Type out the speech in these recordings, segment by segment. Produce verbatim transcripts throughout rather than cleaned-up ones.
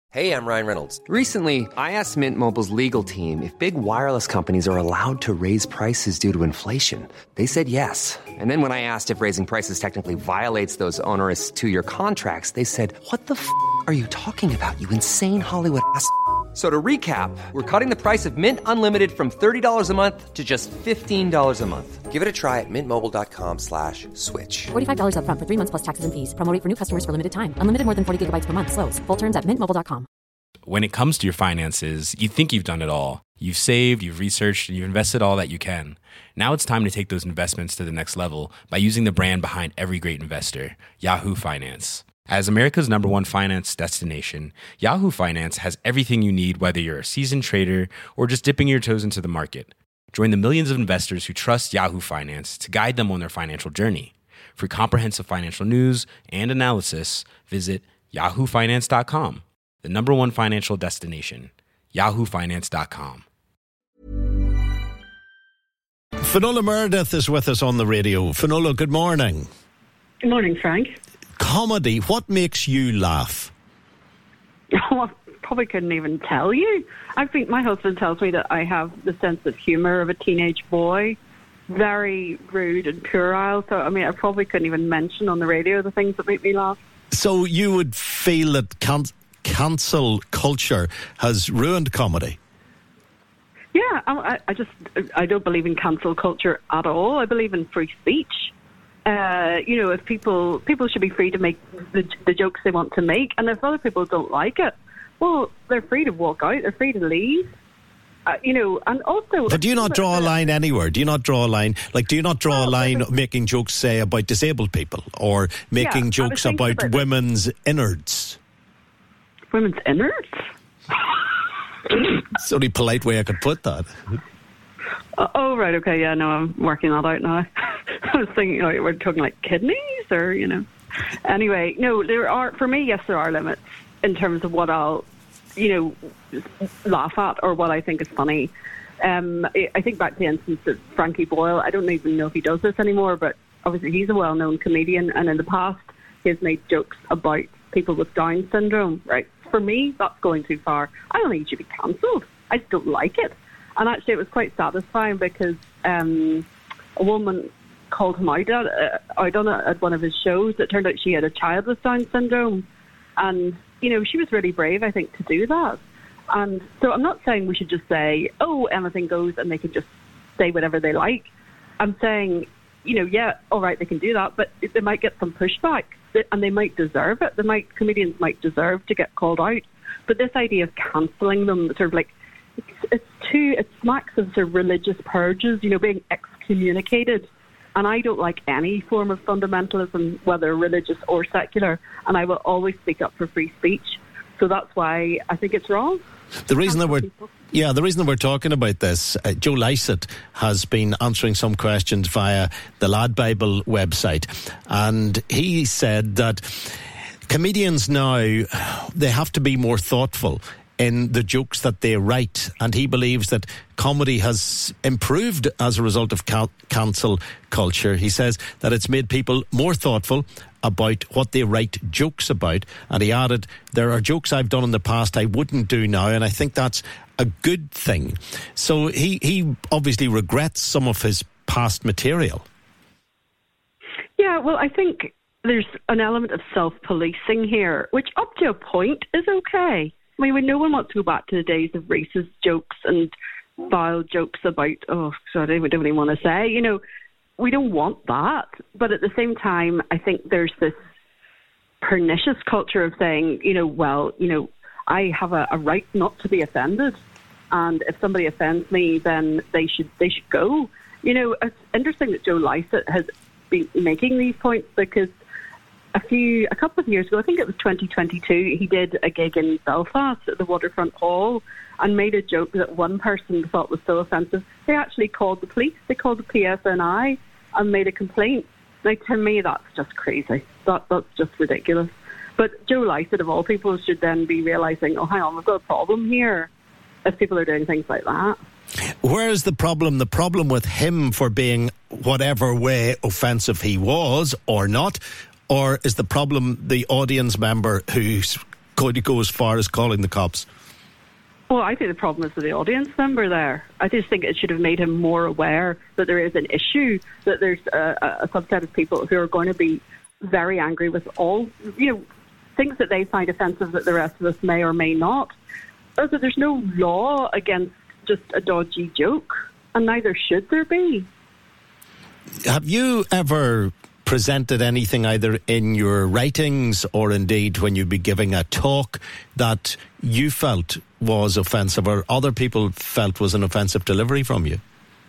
Hey, I'm Ryan Reynolds. Recently, I asked Mint Mobile's legal team if big wireless companies are allowed to raise prices due to inflation. They said yes. And then when I asked if raising prices technically violates those onerous two-year contracts, they said, what the f*** are you talking about, you insane Hollywood ass f- So to recap, we're cutting the price of Mint Unlimited from thirty dollars a month to just fifteen dollars a month. Give it a try at mintmobile.com slash switch. forty-five dollars up front for three months plus taxes and fees. Promo rate for new customers for limited time. Unlimited more than forty gigabytes per month. Slows full terms at mint mobile dot com. When it comes to your finances, you think you've done it all. You've saved, you've researched, and you've invested all that you can. Now it's time to take those investments to the next level by using the brand behind every great investor, Yahoo Finance. As America's number one finance destination, Yahoo Finance has everything you need, whether you're a seasoned trader or just dipping your toes into the market. Join the millions of investors who trust Yahoo Finance to guide them on their financial journey. For comprehensive financial news and analysis, visit yahoo finance dot com, the number one financial destination, yahoo finance dot com. Finola Meredith is with us on the radio. Finola, good morning. Good morning, Frank. Comedy, what makes you laugh? Oh, I probably couldn't even tell you. I think my husband tells me that I have the sense of humour of a teenage boy. Very rude and puerile. So, I mean, I probably couldn't even mention on the radio the things that make me laugh. So you would feel that can- cancel culture has ruined comedy? Yeah, I, I just, I don't believe in cancel culture at all. I believe in free speech. Uh, you know, if people people should be free to make the, the jokes they want to make, and if other people don't like it, well, they're free to walk out, they're free to leave. Uh, you know, and also... But do you not draw a line anywhere? Do you not draw a line? Like, do you not draw a line making jokes, say, about disabled people, or making yeah, jokes about, about women's innards? Women's innards? It's the only polite way I could put that. Uh, oh, right, okay, yeah, no, I'm working that out now. I was thinking, you know, we're talking like kidneys, or, you know. Anyway, no, there are, for me, yes, there are limits in terms of what I'll, you know, laugh at or what I think is funny. Um, I think back to the instance of Frankie Boyle. I don't even know if he does this anymore, but obviously he's a well-known comedian, and in the past he has made jokes about people with Down syndrome, right? For me, that's going too far. I don't think he should be cancelled. I just don't like it. And actually, it was quite satisfying because um, a woman called him out, at, uh, out on it at one of his shows. It turned out she had a child with Down syndrome. And, you know, she was really brave, I think, to do that. And so I'm not saying we should just say, oh, anything goes and they can just say whatever they like. I'm saying, you know, yeah, all right, they can do that, but they might get some pushback and they might deserve it. They might, comedians might deserve to get called out. But this idea of cancelling them, sort of like, it's, it's too, it smacks of sort of religious purges, you know, being excommunicated. And I don't like any form of fundamentalism, whether religious or secular, and I will always speak up for free speech. So that's why I think it's wrong. The reason that we're yeah, the reason that we're talking about this, uh, Joe Lycett has been answering some questions via the Lad Bible website, and he said that comedians now, they have to be more thoughtful in the jokes that they write, and he believes that comedy has improved as a result of cal- cancel culture. He says that it's made people more thoughtful about what they write jokes about, and he added, there are jokes I've done in the past I wouldn't do now, and I think that's a good thing. So he, he obviously regrets some of his past material. Yeah, well, I think there's an element of self-policing here, which up to a point is okay. I mean, when no one wants to go back to the days of racist jokes and vile jokes about, oh, sorry, we don't even want to say, you know, we don't want that. But at the same time, I think there's this pernicious culture of saying, you know, well, you know, I have a, a right not to be offended. And if somebody offends me, then they should they should go. You know, it's interesting that Joe Lycett has been making these points because a few, a couple of years ago, I think it was twenty twenty-two, he did a gig in Belfast at the Waterfront Hall and made a joke that one person thought was so offensive, they actually called the police, they called the P S N I and made a complaint. Now, to me, that's just crazy. That That's just ridiculous. But Joe Lycett, of all people, should then be realising, oh, hang on, we've got a problem here if people are doing things like that. Where is the problem? The problem with him for being whatever way offensive he was or not? Or is the problem the audience member who's going to go as far as calling the cops? Well, I think the problem is with the audience member there. I just think it should have made him more aware that there is an issue, that there's a, a subset of people who are going to be very angry with all, you know, things that they find offensive that the rest of us may or may not. Also, there's no law against just a dodgy joke, and neither should there be. Have you ever presented anything either in your writings or indeed when you'd be giving a talk that you felt was offensive or other people felt was an offensive delivery from you?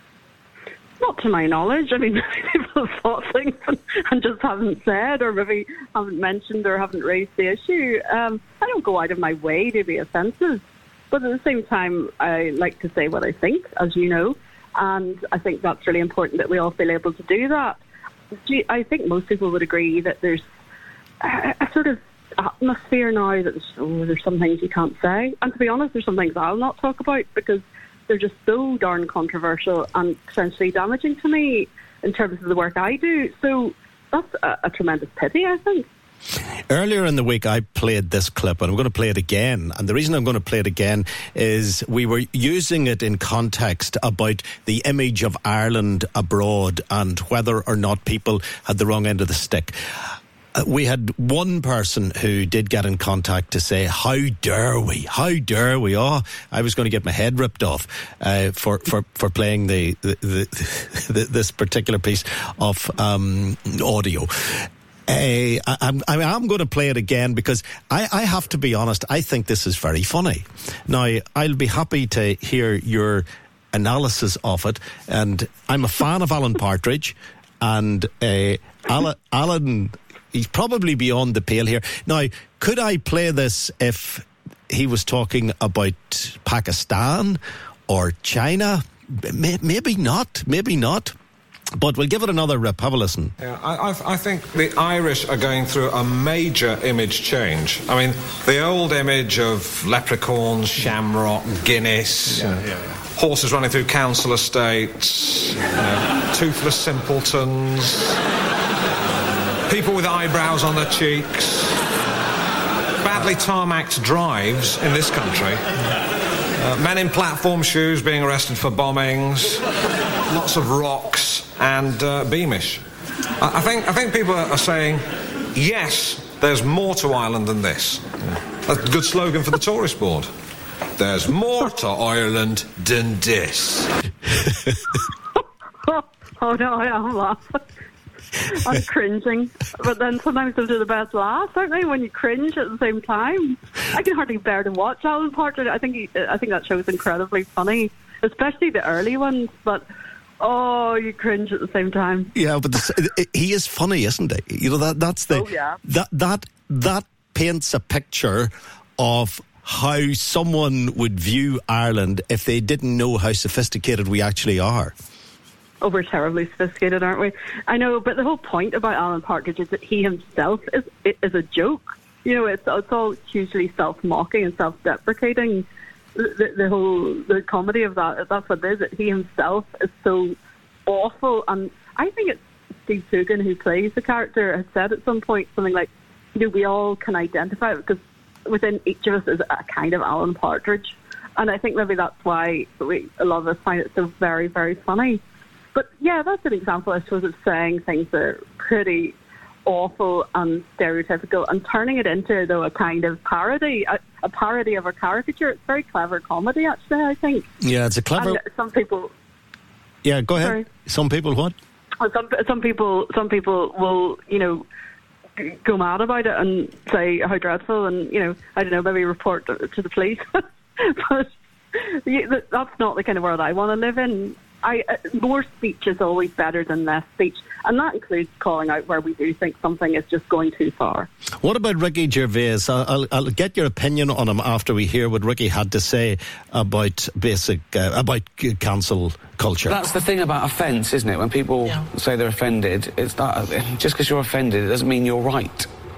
Not to my knowledge. I mean, people have thought things and, and just haven't said, or maybe haven't mentioned or haven't raised the issue. Um, I don't go out of my way to be offensive, but at the same time, I like to say what I think, as you know, and I think that's really important that we all feel able to do that. I think most people would agree that there's a, a sort of atmosphere now that there's, oh, there's some things you can't say. And to be honest, there's some things I'll not talk about because they're just so darn controversial and potentially damaging to me in terms of the work I do. So that's a, a tremendous pity, I think. Earlier in the week, I played this clip, and I'm going to play it again. And the reason I'm going to play it again is we were using it in context about the image of Ireland abroad and whether or not people had the wrong end of the stick. Uh, we had one person who did get in contact to say, how dare we? How dare we? Oh, I was going to get my head ripped off uh, for, for, for playing the, the, the, the this particular piece of um, audio. Uh, I, I'm, I mean, I'm going to play it again because I, I have to be honest, I think this is very funny. Now, I'll be happy to hear your analysis of it, and I'm a fan of Alan Partridge, and uh, Alan, Alan, he's probably beyond the pale here. Now, could I play this if he was talking about Pakistan or China? Maybe not, maybe not. But we'll give it another rip. Have a listen. Yeah, I, I think the Irish are going through a major image change. I mean, the old image of leprechauns, shamrock, Guinness, yeah, yeah, yeah. horses running through council estates, you know, toothless simpletons, people with eyebrows on their cheeks, badly tarmacked drives in this country, uh, men in platform shoes being arrested for bombings, lots of rocks and uh, Beamish. I, I think I think people are saying, yes, there's more to Ireland than this. Yeah. That's a good slogan for the tourist board. There's more to Ireland than this. Oh no, I am laughing. I'm cringing. But then sometimes those are the best laughs, aren't they, when you cringe at the same time? I can hardly bear to watch Alan Partridge. I think he, I think that show is incredibly funny, especially the early ones, but oh, you cringe at the same time. Yeah, but the, he is funny, isn't he? You know, that that's the oh, yeah. that that that paints a picture of how someone would view Ireland if they didn't know how sophisticated we actually are. Oh, we're terribly sophisticated, aren't we? I know, but the whole point about Alan Partridge is that he himself is is a joke. You know, it's it's all hugely self-mocking and self-deprecating. The, the whole the comedy of that, that's what it is. That he himself is so awful, and I think it's Steve Coogan who plays the character has said at some point something like, you know, we all can identify it because within each of us is a kind of Alan Partridge, and I think maybe that's why we a lot of us find it so very, very funny. But yeah, that's an example, I suppose, of saying things that are pretty awful and stereotypical and turning it into, though, a kind of parody, a, a parody of a caricature. It's very clever comedy, actually, I think. Yeah, it's a clever... And some people... Yeah, go ahead. Sorry. Some people what? Well, some, some people some people will, you know, go mad about it and say how dreadful and, you know, I don't know, maybe report to the police. But that's not the kind of world I want to live in. I, uh, more speech is always better than less speech, and that includes calling out where we do think something is just going too far. What about Ricky Gervais? I'll, I'll, I'll get your opinion on him after we hear what Ricky had to say about basic uh, about cancel culture. That's the thing about offence, isn't it? When people yeah. say they're offended, it's not, just because you're offended, it doesn't mean you're right.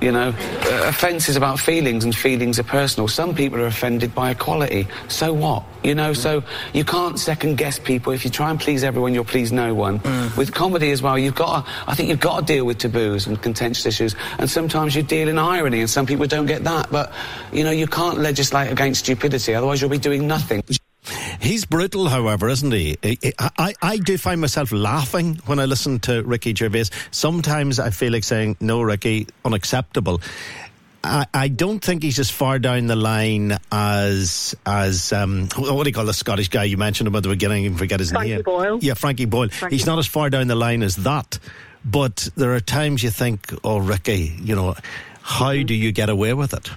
You know, uh, offence is about feelings, and feelings are personal. Some people are offended by equality. So what? You know, so you can't second-guess people. If you try and please everyone, you'll please no one. Mm. With comedy as well, you've got to, I think you've got to deal with taboos and contentious issues, and sometimes you deal in irony, and some people don't get that. But, you know, you can't legislate against stupidity, otherwise you'll be doing nothing. He's brutal, however, isn't he? I, I, I do find myself laughing when I listen to Ricky Gervais. Sometimes I feel like saying, no, Ricky, unacceptable. I, I don't think he's as far down the line as, as um, what do you call the Scottish guy you mentioned him at the beginning? I forget his Frankie name. Boyle. Yeah, Frankie Boyle. Frankie. He's not as far down the line as that. But there are times you think, oh, Ricky, you know, how mm-hmm. do you get away with it?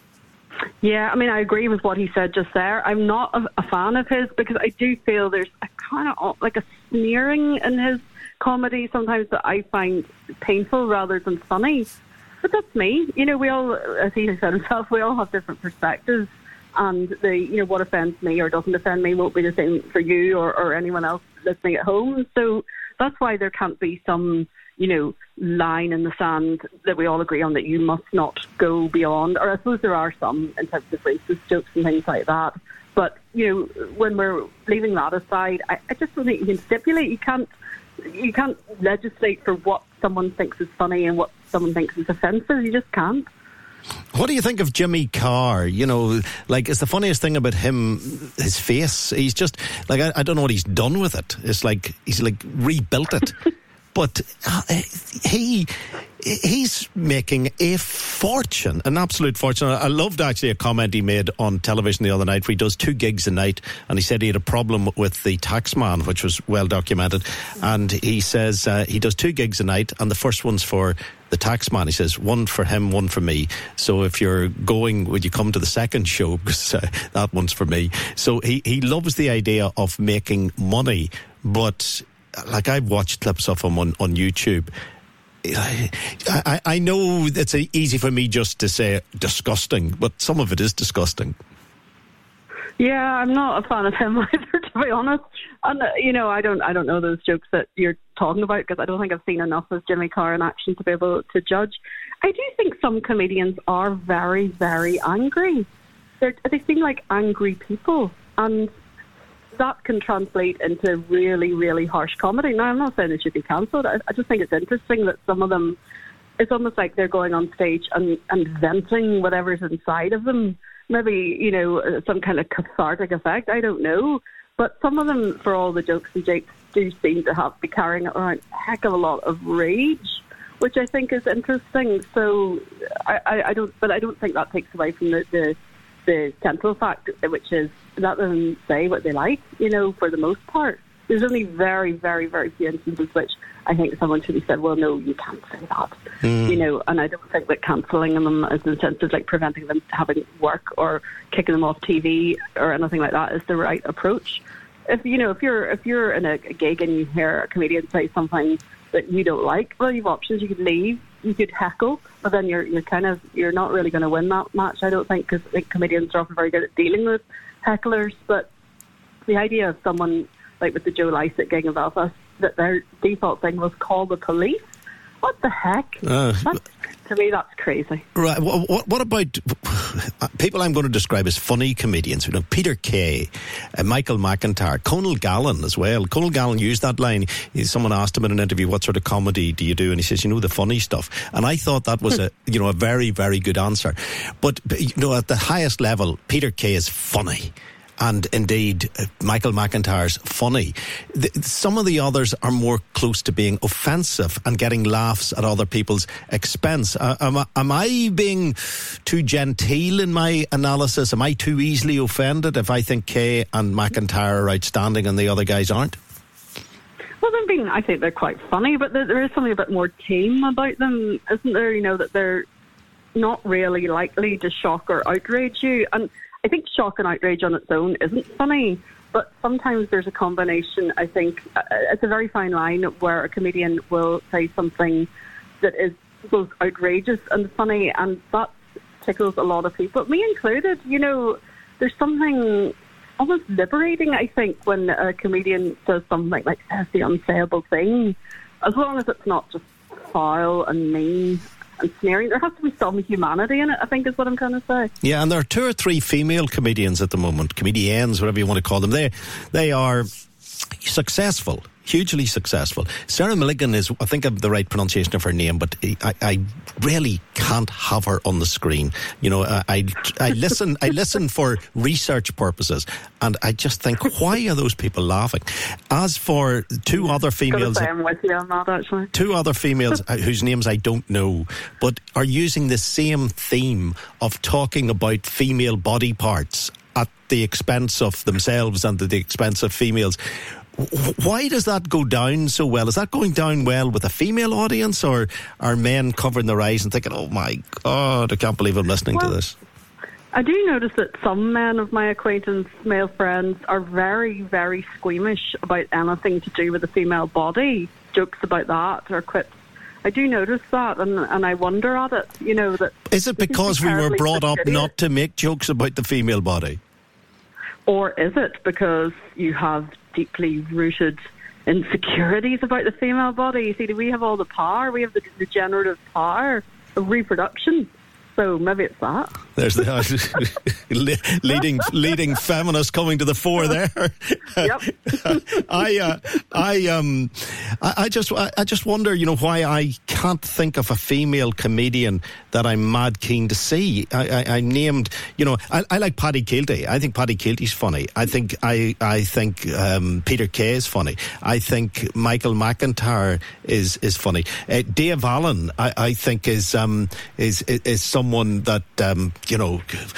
Yeah, I mean, I agree with what he said just there. I'm not a, a fan of his because I do feel there's a kind of like a sneering in his comedy sometimes that I find painful rather than funny. But that's me. You know, we all, as he said himself, we all have different perspectives. And the, you know, what offends me or doesn't offend me won't be the same for you or, or anyone else listening at home. So that's why there can't be some, you know, line in the sand that we all agree on that you must not go beyond. Or I suppose there are some in terms of racist jokes and things like that. But, you know, when we're leaving that aside, I, I just don't think you can stipulate. You can't, you can't legislate for what someone thinks is funny and what someone thinks is offensive. You just can't. What do you think of Jimmy Carr? You know, like, it's the funniest thing about him, his face. He's just, like, I, I don't know what he's done with it. It's like, he's like rebuilt it. But uh, he he's making a fortune, an absolute fortune. I loved actually a comment he made on television the other night where he does two gigs a night, and he said he had a problem with the tax man, which was well documented. And he says uh, he does two gigs a night, and the first one's for the tax man. He says one for him, one for me. So if you're going, would you come to the second show? Because uh, that one's for me. So he, he loves the idea of making money, but like, I've watched clips of him on, on YouTube. I, I, I know it's easy for me just to say disgusting, but some of it is disgusting. Yeah, I'm not a fan of him either, to be honest. And uh, you know, I don't, I don't know those jokes that you're talking about because I don't think I've seen enough of Jimmy Carr in action to be able to judge. I do think some comedians are very, very angry. They're, they seem like angry people, and that can translate into really, really harsh comedy. Now, I'm not saying it should be cancelled. I, I just think it's interesting that some of them, it's almost like they're going on stage and, and venting whatever's inside of them. Maybe, you know, some kind of cathartic effect. I don't know. But some of them, for all the jokes and jakes, do seem to have be carrying around a heck of a lot of rage, which I think is interesting. So I, I, I don't, but I don't think that takes away from the, the the central fact, which is let them say what they like, you know, for the most part. There's only very, very, very few instances which I think someone should have said, well, no, you can't say that, mm. you know, and I don't think that cancelling them as in the sense of like preventing them having work or kicking them off T V or anything like that is the right approach. If, you know, if you're, if you're in a gig and you hear a comedian say something that you don't like, well, you have options. You could leave, you could heckle, but then you're you're kind of you're not really going to win that match, I don't think, because like, comedians are often very good at dealing with hecklers. But the idea of someone like with the Joe Lycett gig in Belfast that their default thing was call the police. What the heck? Uh, that's, to me, that's crazy. Right. What, what about people I'm going to describe as funny comedians? You know, Peter Kay, uh, Michael McIntyre, Conal Gallen as well. Conal Gallen used that line. Someone asked him in an interview, "What sort of comedy do you do?" And he says, "You know, the funny stuff." And I thought that was a, you know, a very, very good answer. But you know, at the highest level, Peter Kay is funny. And indeed, uh, Michael McIntyre's funny. The, some of the others are more close to being offensive and getting laughs at other people's expense. Uh, am, I, am I being too genteel in my analysis? Am I too easily offended if I think Kay and McIntyre are outstanding and the other guys aren't? Well, they're being, I think they're quite funny, but there, there is something a bit more tame about them, isn't there? You know, that they're not really likely to shock or outrage you. And I think shock and outrage on its own isn't funny, but sometimes there's a combination. I think uh, it's a very fine line where a comedian will say something that is both outrageous and funny, and that tickles a lot of people, me included. You know, there's something almost liberating, I think, when a comedian says something like says the unsayable thing, as long as it's not just foul and mean. and sneering. There has to be some humanity in it, I think is what I'm trying to say. Yeah, and there are two or three female comedians at the moment, comedians, whatever you want to call them. They, they are successful. Hugely successful. Sarah Milligan is, I think, I'm the right pronunciation of her name, but I, I really can't have her on the screen. You know, I, I, I listen, I listen for research purposes, and I just think, why are those people laughing? As for two other females, I'm with you on that, actually. Two other females whose names I don't know, but are using the same theme of talking about female body parts at the expense of themselves and at the expense of females. Why does that go down so well? Is that going down well with a female audience, or are men covering their eyes and thinking, oh my God, I can't believe I'm listening well, to this? I do notice that some men of my acquaintance, male friends, are very, very squeamish about anything to do with the female body. Jokes about that or quips. I do notice that, and, and I wonder at it. You know, that is it because we were brought up not to make jokes about the female body? Or is it because you have deeply rooted insecurities about the female body? You see, we have all the power. We have the, the generative power of reproduction. So maybe it's that. There's the uh, leading leading feminist coming to the fore there. Yep. I uh, I um I, I just I, I just wonder, you know, why I can't think of a female comedian that I'm mad keen to see. I, I, I named, you know, I, I like Paddy Keelty. I think Paddy Keelty's funny. I think I I think um, Peter Kay is funny. I think Michael McIntyre is is funny. Uh, Dave Allen, I, I think is um is is some. Someone that, um, you know,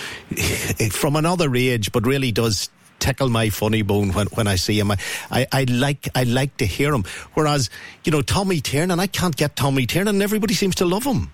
from another age, but really does tickle my funny bone when, when I see him. I, I, I like I like to hear him. Whereas, you know, Tommy Tiernan, I can't get Tommy Tiernan, and everybody seems to love him.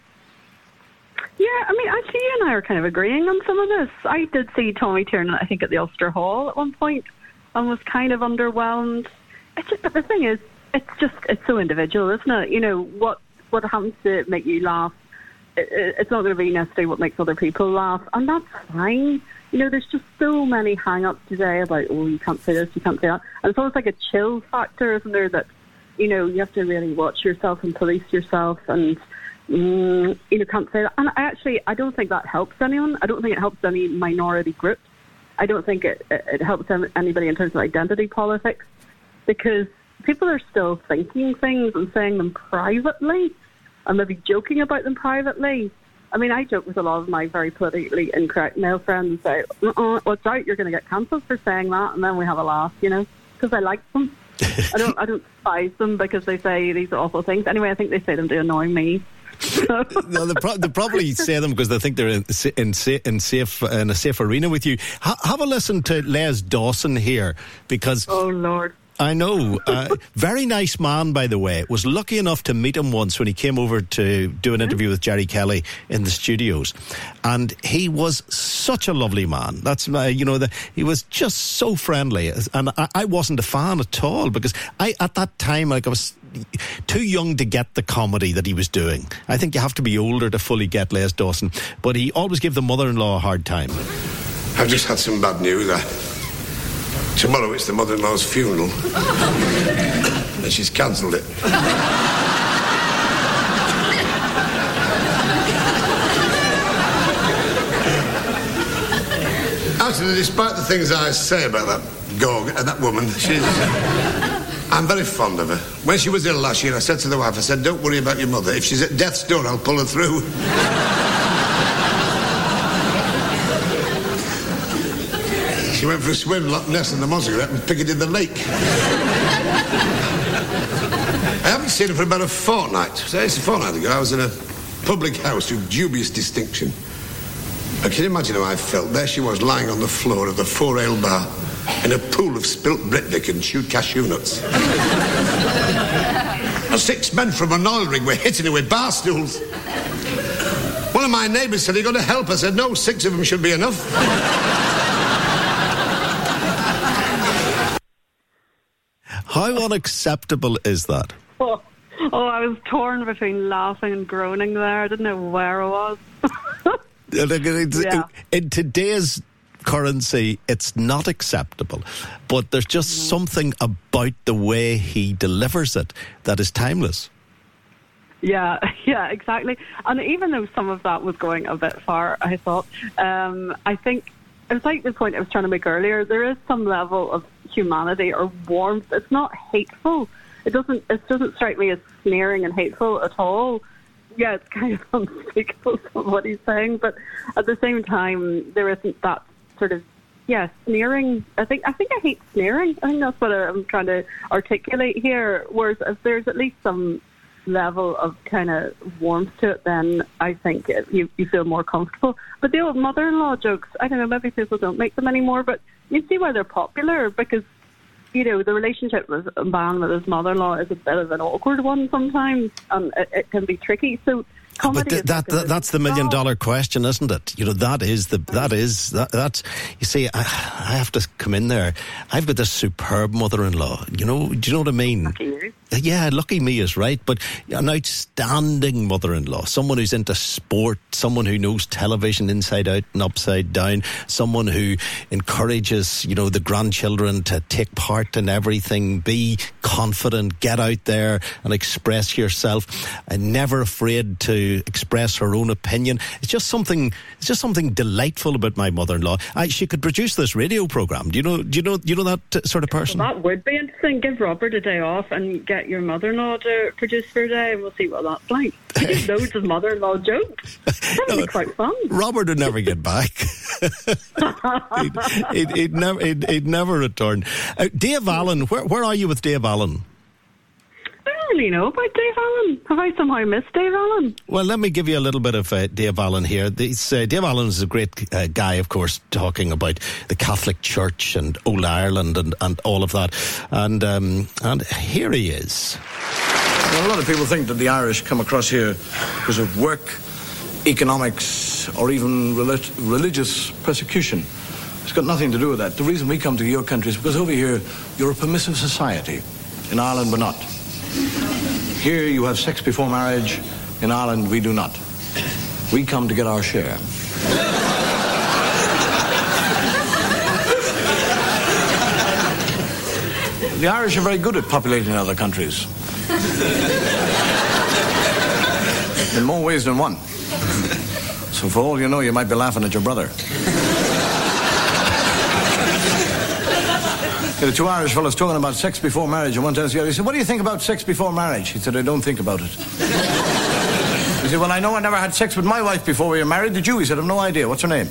Yeah, I mean, actually, you and I are kind of agreeing on some of this. I did see Tommy Tiernan, I think, at the Ulster Hall at one point, and was kind of underwhelmed. It's just, but the thing is, it's just, it's so individual, isn't it? You know, what what happens to make you laugh, it's not going to be necessarily what makes other people laugh, and that's fine. You know, there's just so many hang-ups today about, oh, you can't say this, you can't say that. And it's almost like a chill factor, isn't there, that, you know, you have to really watch yourself and police yourself and, mm, you know, can't say that. And I actually, I don't think that helps anyone. I don't think it helps any minority groups. I don't think it, it helps anybody in terms of identity politics, because people are still thinking things and saying them privately, and maybe joking about them privately. I mean, I joke with a lot of my very politically incorrect male friends and say, uh-uh, watch out, you're going to get cancelled for saying that, and then we have a laugh, you know, because I like them. I don't I don't despise them because they say these awful things. Anyway, I think they say them to annoy me. No, they, pro- they probably say them because they think they're in, in, in, safe, in a safe arena with you. Ha- have a listen to Les Dawson here, because... Oh, Lord. I know. Uh, very nice man, by the way. Was lucky enough to meet him once when he came over to do an interview with Jerry Kelly in the studios, and he was such a lovely man. That's uh, you know, the, he was just so friendly, and I, I wasn't a fan at all, because I at that time, like, I was too young to get the comedy that he was doing. I think you have to be older to fully get Les Dawson, but he always gave the mother-in-law a hard time. I've just had some bad news. I Tomorrow it's the mother-in-law's funeral. And she's cancelled it. Actually, despite the things I say about that Gorg and that woman, she's... I'm very fond of her. When she was ill last year, I said to the wife, I said, don't worry about your mother. If she's at death's door, I'll pull her through. She went for a swim, Loch Ness and the Mozart, and Piccadilly the Lake. I haven't seen her for about a fortnight. So it's a fortnight ago. I was in a public house with dubious distinction. I can imagine how I felt. There she was, lying on the floor of the Four Ale Bar in a pool of spilt Britvic and chewed cashew nuts. And six men from an oil rig were hitting her with bar stools. One of my neighbours said, "Are you going to help?" I said, "No, six of them should be enough." How unacceptable is that? Oh, oh, I was torn between laughing and groaning there. I didn't know where I was. Yeah. In today's currency, it's not acceptable, but there's just mm. something about the way he delivers it that is timeless. Yeah, yeah, exactly. And even though some of that was going a bit far, I thought, um, I think it was like the point I was trying to make earlier. There is some level of humanity or warmth. It's not hateful. It doesn't. It doesn't strike me as sneering and hateful at all. Yeah, it's kind of unspeakable what he's saying, but at the same time, there isn't that sort of yeah sneering. I think I think I hate sneering. I think that's what I'm trying to articulate here. Whereas if there's at least some level of kind of warmth to it, then I think it, you, you feel more comfortable. But the old mother-in-law jokes, I don't know, maybe people don't make them anymore, but you see why they're popular, because, you know, the relationship with a man with his mother-in-law is a bit of an awkward one sometimes, and it, it can be tricky. So But th- that, that that's the million dollar question, isn't it? You know, that is the that is that, that's you see, I, I have to come in there. I've got this superb mother-in-law. You know, do you know what I mean? Lucky you. Yeah, lucky me is right, but an outstanding mother-in-law, someone who's into sport, someone who knows television inside out and upside down, someone who encourages, you know, the grandchildren to take part in everything, be confident, get out there and express yourself, and never afraid to express her own opinion. It's just something. It's just something delightful about my mother-in-law. I, she could produce this radio program. Do you know? Do you know? Do you know that sort of person? Well, that would be interesting. Give Robert a day off and get your mother-in-law to produce for a day, and we'll see what that's like. He did loads of mother-in-law jokes. That would No, be quite fun. Robert would never get back. he'd, he'd, he'd never. He'd, he'd never return. Uh, Dave Allen, where where are you with Dave Allen? I don't really know about Dave Allen. Have I somehow missed Dave Allen? Well, let me give you a little bit of uh, Dave Allen here. This, uh, Dave Allen is a great uh, guy, of course, talking about the Catholic Church and old Ireland and, and all of that. And um, and here he is. Well, a lot of people think that the Irish come across here because of work, economics, or even relig- religious persecution. It's got nothing to do with that. The reason we come to your country is because over here you're a permissive society. In Ireland, we're not. Here you have sex before marriage. In Ireland, we do not. We come to get our share. The Irish are very good at populating other countries. In more ways than one. So for all you know, you might be laughing at your brother. The two Irish fellows talking about sex before marriage, and one tells the other, he said, what do you think about sex before marriage? He said, I don't think about it. He said, well, I know I never had sex with my wife before we were married. Did you? He said, I've no idea. What's her name?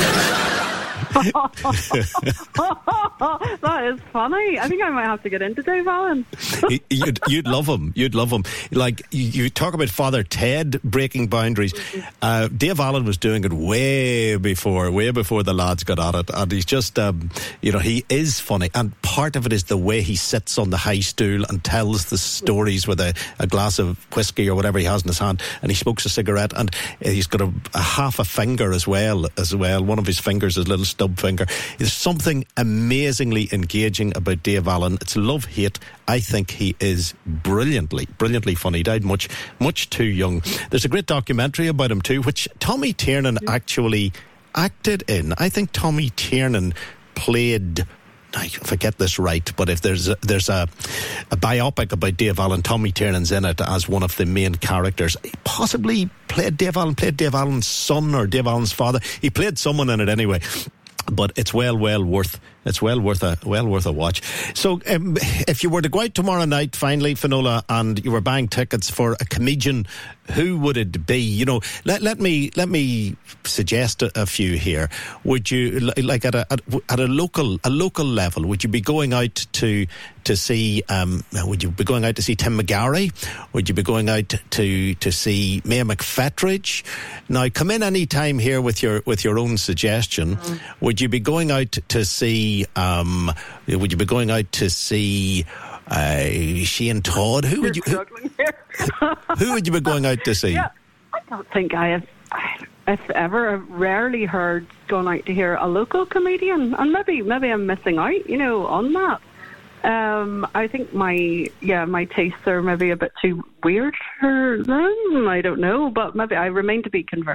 That is funny. I think I might have to get into Dave Allen. you'd, you'd love him. You'd love him. Like, you, you talk about Father Ted breaking boundaries. Uh, Dave Allen was doing it way before, way before the lads got at it. And he's just, um, you know, he is funny. And part of it is the way he sits on the high stool and tells the stories with a, a glass of whiskey or whatever he has in his hand. And he smokes a cigarette. And he's got a, a half a finger as well, as well. One of his fingers, his little stub finger. There's something amazingly engaging about Dave Allen. It's love-hate. I think he is brilliantly, brilliantly funny. He died much, much too young. There's a great documentary about him too, which Tommy Tiernan actually acted in. I think Tommy Tiernan played... I forget this right, but if there's a, there's a, a biopic about Dave Allen, Tommy Tiernan's in it as one of the main characters. He possibly played Dave Allen, played Dave Allen's son or Dave Allen's father. He played someone in it anyway. But it's well, well worth it's well worth a well worth a watch. So, um, if you were to go out tomorrow night, finally, Finola, and you were buying tickets for a comedian, who would it be? You know, let let me let me suggest a, a few here. Would you like at a at, at a local a local level? Would you be going out to to see? Um, would you be going out to see Tim McGarry? Would you be going out to to see Mia McFetridge? Now, come in any time here with your with your own suggestion. Mm. Would you be going out to see? Um, would you be going out to see uh, Shane Todd? Who would you? Who, who would you be going out to see? Yeah, I don't think I have. If ever, I've rarely heard going out to hear a local comedian, and maybe maybe I'm missing out, you know, on that. Um, I think my yeah my tastes are maybe a bit too weird for them. I don't know, but maybe I remain to be converted.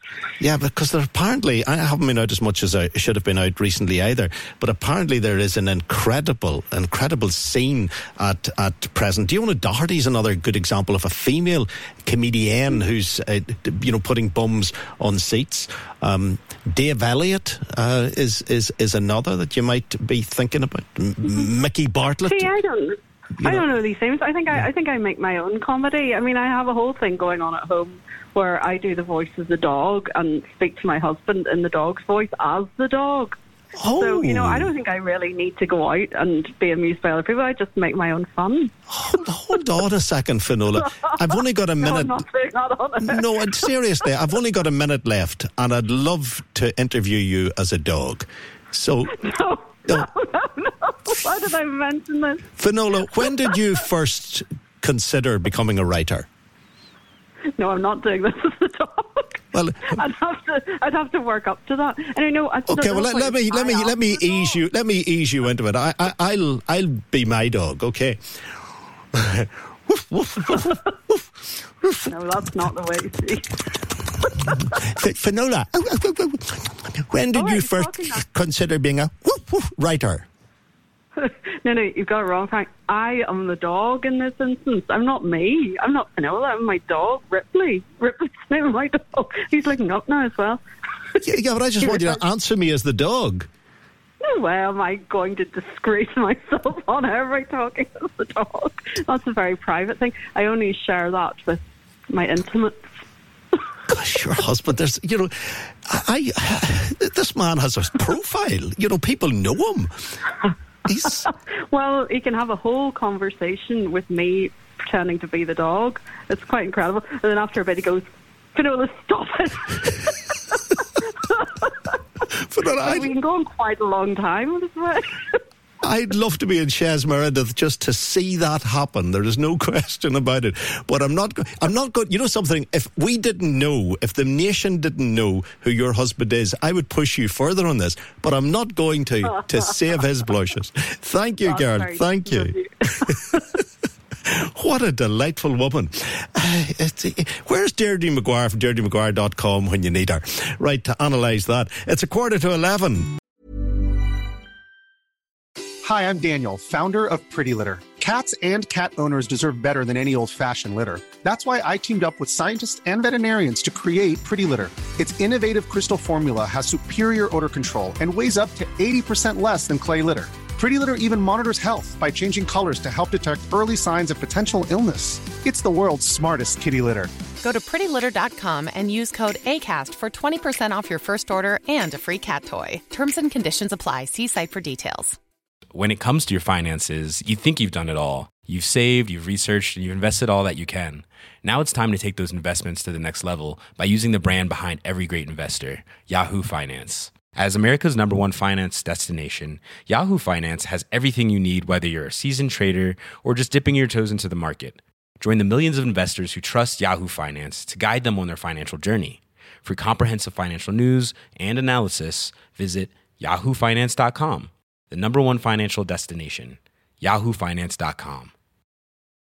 Yeah, because there apparently, I haven't been out as much as I should have been out recently either, but apparently there is an incredible, incredible scene at at present. Diona Doherty is another good example of a female comedian who's, uh, you know, putting bums on seats. Um, Dave Elliott uh, is, is, is another that you might be thinking about. M- Mickey Bartlett. See, I don't... You I know, don't know these things. I think I, I think I make my own comedy. I mean, I have a whole thing going on at home where I do the voice of the dog and speak to my husband in the dog's voice as the dog. Oh. So, you know, I don't think I really need to go out and be amused by other people. I just make my own fun. Hold, hold on a second, Finola. I've only got a minute. No, I'm not saying that on it. No, and seriously, I've only got a minute left, and I'd love to interview you as a dog. So, no, no, no, no. Why did I mention this? Finola, when did you first consider becoming a writer? No, I'm not doing this as a dog. Well, I'd have to, I'd have to work up to that. And I know. I, okay, well, let, let me, let me, let me ease you, let me ease you into it. I, I, I'll, I'll be my dog, okay? Woof, woof, woof, woof. No, that's not the way to see. Finola, when did Oh, you are first you talking consider being a woof, woof writer? No, no, you've got it wrong, Frank. I am the dog in this instance. I'm not me. I'm not Finola. I'm my dog, Ripley. Ripley's the name of my dog. He's looking up now as well. Yeah, yeah, but I just want you to answer me as the dog. No, well, am I going to disgrace myself on air by talking as the dog? That's a very private thing. I only share that with my intimates. Gosh, your husband, there's, you know, I, I this man has a profile. You know, people know him. He's... Well, he can have a whole conversation with me pretending to be the dog. It's quite incredible. And then after a bit he goes, Finola, stop it. But I, we can go on quite a long time this way. I'd love to be in Shez Meredith just to see that happen. There is no question about it. But I'm not. I'm not going. You know something? If we didn't know, if the nation didn't know who your husband is, I would push you further on this. But I'm not going to to save his blushes. Thank you, girl. Thank you. What a delightful woman. Uh, it's, it, where's Deirdre McGuire from Deirdre McGuire dot com when you need her? Right, to analyse that. It's a quarter to eleven. Hi, I'm Daniel, founder of Pretty Litter. Cats and cat owners deserve better than any old-fashioned litter. That's why I teamed up with scientists and veterinarians to create Pretty Litter. Its innovative crystal formula has superior odor control and weighs up to eighty percent less than clay litter. Pretty Litter even monitors health by changing colors to help detect early signs of potential illness. It's the world's smartest kitty litter. Go to pretty litter dot com and use code ACAST for twenty percent off your first order and a free cat toy. Terms and conditions apply. See site for details. When it comes to your finances, you think you've done it all. You've saved, you've researched, and you've invested all that you can. Now it's time to take those investments to the next level by using the brand behind every great investor, Yahoo Finance. As America's number one finance destination, Yahoo Finance has everything you need, whether you're a seasoned trader or just dipping your toes into the market. Join the millions of investors who trust Yahoo Finance to guide them on their financial journey. For comprehensive financial news and analysis, visit yahoo finance dot com. The number one financial destination, yahoo finance dot com.